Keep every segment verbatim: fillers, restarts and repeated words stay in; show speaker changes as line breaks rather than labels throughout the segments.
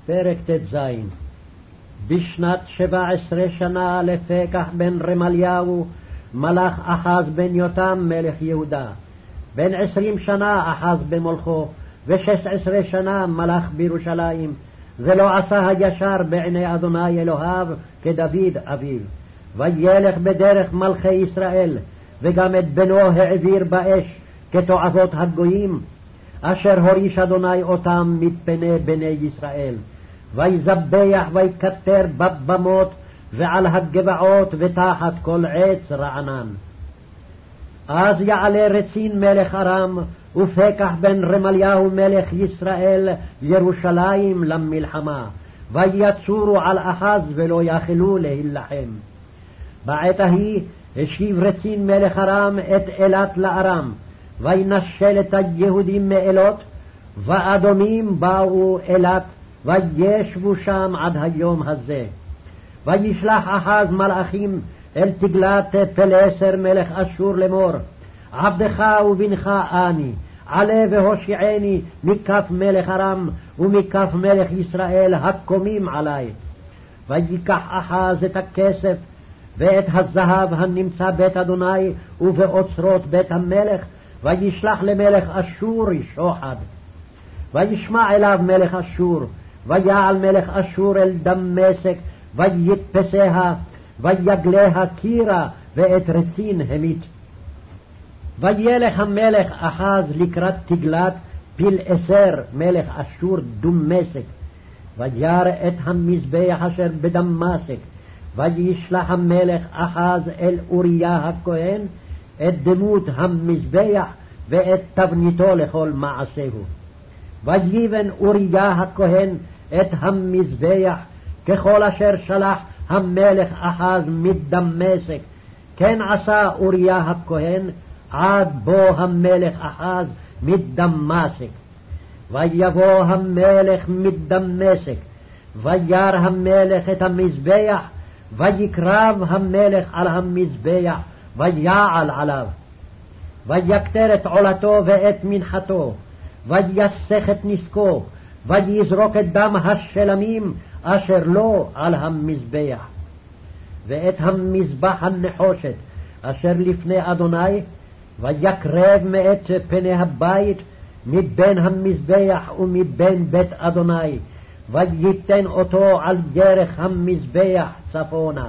פרק ט"ז. בשנת שבע עשרה שנה לפקח בן רמליהו מלך אחז בן יותם מלך יהודה. בן עשרים שנה אחז במולכו, ושש עשרה שנה מלך בירושלים, ולא עשה הישר בעיני אדוני אלוהיו כדוד אביו. וילך בדרך מלכי ישראל, וגם את בנו העביר באש כתועבות הגויים, אשר הוריש אדוני אותם מפני בני ישראל. ויזבח ויקטר בבמות ועל הגבעות ותחת כל עץ רענן. אז יעלה רצין מלך ארם ופקח בן רמליהו מלך ישראל ירושלים למלחמה, ויצורו על אחז ולא יכלו להילחם. בעת ההיא השיב רצין מלך ארם את אילת לארם, וינשל את היהודים מאלות, ואדומים באו אילת וישבו שם עד היום הזה. וישלח אחז מלאכים אל תגלת פלסר מלך אשור לאמור, עבדך ובנך אני, עלה והושיעני מכף מלך ארם ומכף מלך ישראל הקומים עלי. ויקח אחז את הכסף ואת הזהב הנמצא בית אדוני ובאוצרות בית המלך, וישלח למלך אשור שוחד. וישמע אליו מלך אשור, ויעל מלך אשור אל דמשק, ויתפסיה, ויגליה קירה, ואת רצין המית. וילך המלך אחז לקראת תגלת פילאסר מלך אשור דמשק, וירא את המזבח אשר בדמשק. וישלח המלך אחז אל אוריה הכהן את דמות המזבח ואת תבניתו לכל מעשהו. ויבן אוריה הכהן את המזבח ככל אשר שלח המלך אחז מדמשק, כן עשה אוריה הכהן עד בוא המלך אחז מדמשק. ויבוא המלך מדמשק, וירא המלך את המזבח, ויקרב המלך על המזבח, ויעל עליו. ויקטר את עולתו ואת מנחתו, ויסך את נסקו, ויזרוק את דם השלמים אשר לו על המזבח. ואת המזבח הנחושת אשר לפני אדוני, ויקרב מאת פני הבית מבין המזבח ומבין בית אדוני, וייתן אותו על דרך המזבח צפונה.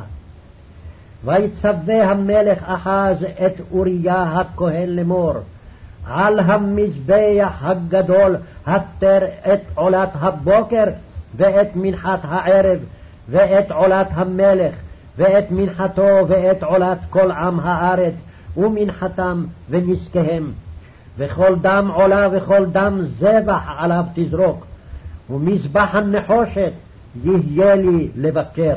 ויצווה המלך אחז את אוריה הכהן לאמור, על המזבח הגדול התר את עולת הבוקר ואת מנחת הערב ואת עולת המלך ואת מנחתו ואת עולת כל עם הארץ ומנחתם ונזקיהם, וכל דם עולה וכל דם זבח עליו תזרוק, ומזבח הנחושת יהיה לי לבקר.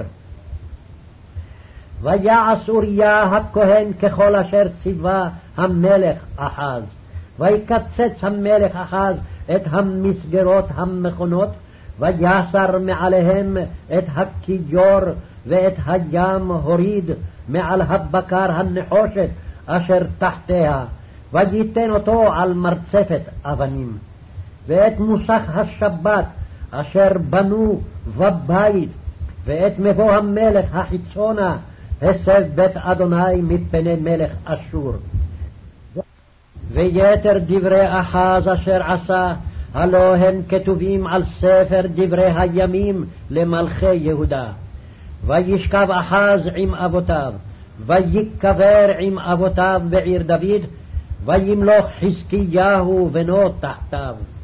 ויעש אוריה הכהן ככל אשר ציווה המלך אחז. ויקצץ המלך אחז את המסגרות המכונות, ויסר מעליהם את הכיור, ואת הים הוריד מעל הבקר הנחושת אשר תחתיה, וייתן אותו על מרצפת אבנים. ואת מוסך השבת אשר בנו בבית, ואת מבוא המלך החיצונה, הסב בית אדוני מפני מלך אשור. ויתר דברי אחז אשר עשה, הלא הם כתובים על ספר דברי הימים למלכי יהודה. וישכב אחז עם אבותיו, ויקבר עם אבותיו בעיר דוד, וימלוך חזקיהו בנו תחתיו.